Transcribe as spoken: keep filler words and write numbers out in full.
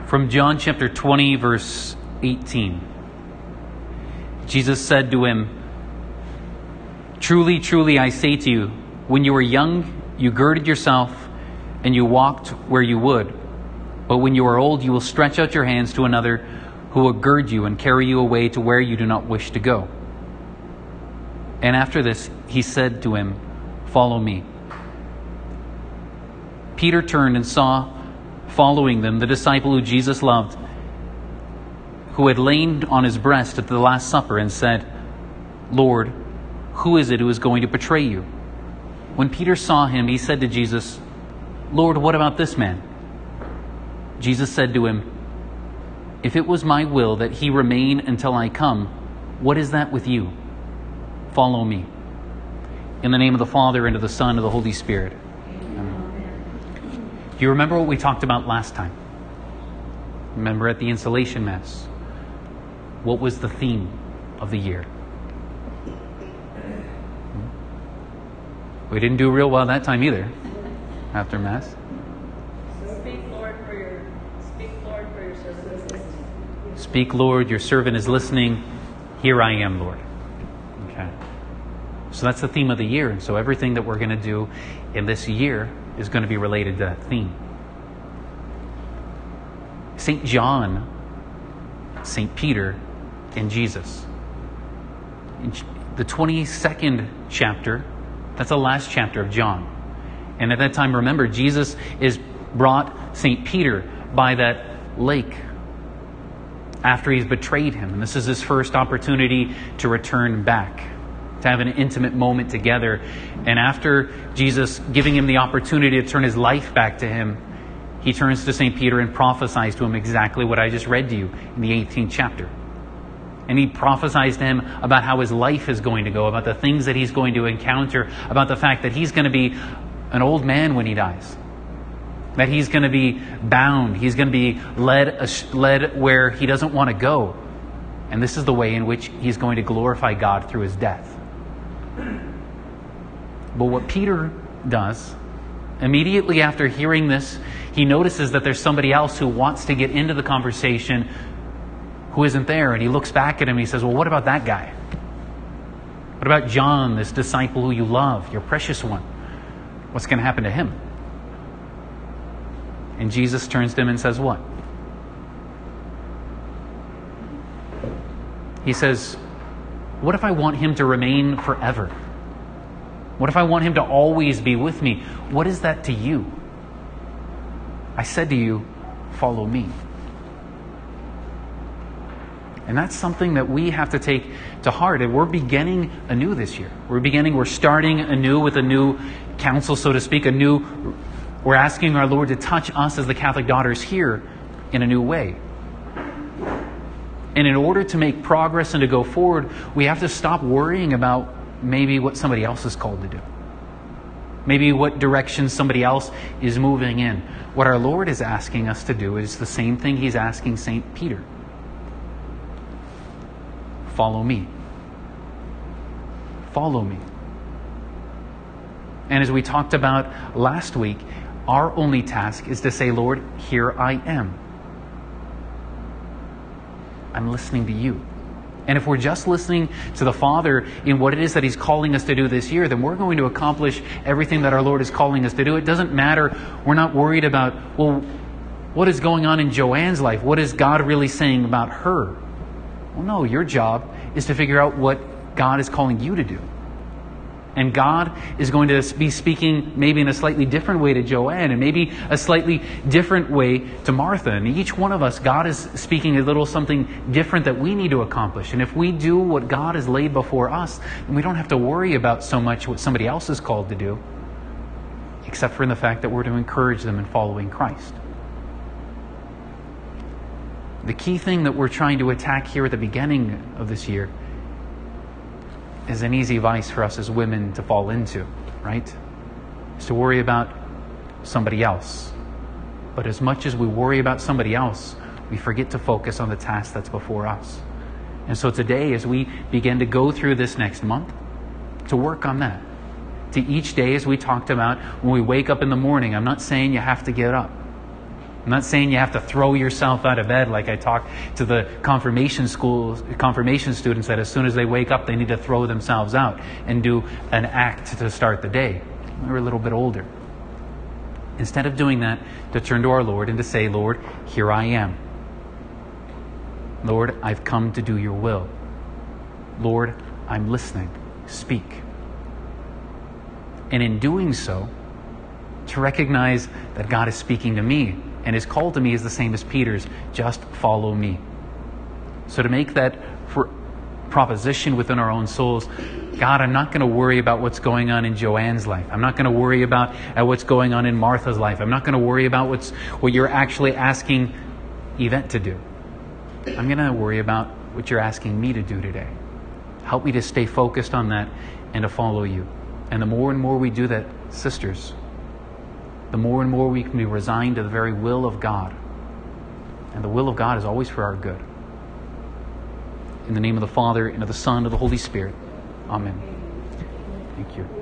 From John chapter twenty, verse eighteen. Jesus said to him, "Truly, truly, I say to you, when you were young, you girded yourself and you walked where you would. But when you are old, you will stretch out your hands to another who will gird you and carry you away to where you do not wish to go." And after this, he said to him, "Follow me." Peter turned and saw following them the disciple who Jesus loved, who had lain on his breast at the Last Supper, and said, "Lord, who is it who is going to betray you?" When Peter saw him, he said to Jesus, "Lord, what about this man?" Jesus said to him, "If it was my will that he remain until I come, what is that with you? Follow me." In the name of the Father, and of the Son, and of the Holy Spirit. Amen. Do you remember what we talked about last time? Remember at the Installation Mass? What was the theme of the year? We didn't do real well that time either, after Mass. Speak, Lord, for your speak, Lord, for your servant is listening. Speak, Lord, your servant is listening. Here I am, Lord. Okay. So that's the theme of the year. And so everything that we're going to do in this year is going to be related to that theme. Saint John, Saint Peter, and Jesus. In the twenty-second chapter, that's the last chapter of John. And at that time, remember, Jesus is brought Saint Peter by that lake after he's betrayed him. And this is his first opportunity to return back, to have an intimate moment together. And after Jesus giving him the opportunity to turn his life back to him, he turns to Saint Peter and prophesies to him exactly what I just read to you in the eighteenth chapter. And he prophesies to him about how his life is going to go, about the things that he's going to encounter, about the fact that he's going to be an old man when he dies, that he's going to be bound, he's going to be led, led where he doesn't want to go. And this is the way in which he's going to glorify God through his death. But what Peter does, immediately after hearing this, he notices that there's somebody else who wants to get into the conversation who isn't there. And he looks back at him and he says, "Well, what about that guy? What about John, this disciple who you love, your precious one? What's going to happen to him?" And Jesus turns to him and says what? He says, "What if I want him to remain forever? What if I want him to always be with me? What is that to you? I said to you, follow me." And that's something that we have to take to heart. And we're beginning anew this year. We're beginning, we're starting anew with a new council, so to speak, a new, we're asking our Lord to touch us as the Catholic daughters here in a new way. And in order to make progress and to go forward, we have to stop worrying about maybe what somebody else is called to do. Maybe what direction somebody else is moving in. What our Lord is asking us to do is the same thing He's asking Saint Peter. Follow me. Follow me. And as we talked about last week, our only task is to say, "Lord, here I am. I'm listening to you." And if we're just listening to the Father in what it is that He's calling us to do this year, then we're going to accomplish everything that our Lord is calling us to do. It doesn't matter. We're not worried about, well, what is going on in Joanne's life? What is God really saying about her? Well, no, your job is to figure out what God is calling you to do. And God is going to be speaking maybe in a slightly different way to Joanne, and maybe a slightly different way to Martha. And each one of us, God is speaking a little something different that we need to accomplish. And if we do what God has laid before us, then we don't have to worry about so much what somebody else is called to do, except for in the fact that we're to encourage them in following Christ. The key thing that we're trying to attack here at the beginning of this year is an easy vice for us as women to fall into, right? Is to worry about somebody else. But as much as we worry about somebody else, we forget to focus on the task that's before us. And so today, as we begin to go through this next month, to work on that. To each day, as we talked about, when we wake up in the morning, I'm not saying you have to get up. I'm not saying you have to throw yourself out of bed like I talk to the confirmation schools, confirmation students that as soon as they wake up, they need to throw themselves out and do an act to start the day. We're a little bit older. Instead of doing that, to turn to our Lord and to say, Lord, here I am. Lord, I've come to do your will. Lord, I'm listening. Speak. And in doing so, to recognize that God is speaking to me, and his call to me is the same as Peter's, just follow me. So to make that for proposition within our own souls, God, I'm not going to worry about what's going on in Joanne's life. I'm not going to worry about uh, what's going on in Martha's life. I'm not going to worry about what's what you're actually asking Yvette to do. I'm going to worry about what you're asking me to do today. Help me to stay focused on that and to follow you. And the more and more we do that, sisters, the more and more we can be resigned to the very will of God. And the will of God is always for our good. In the name of the Father, and of the Son, and of the Holy Spirit. Amen. Thank you.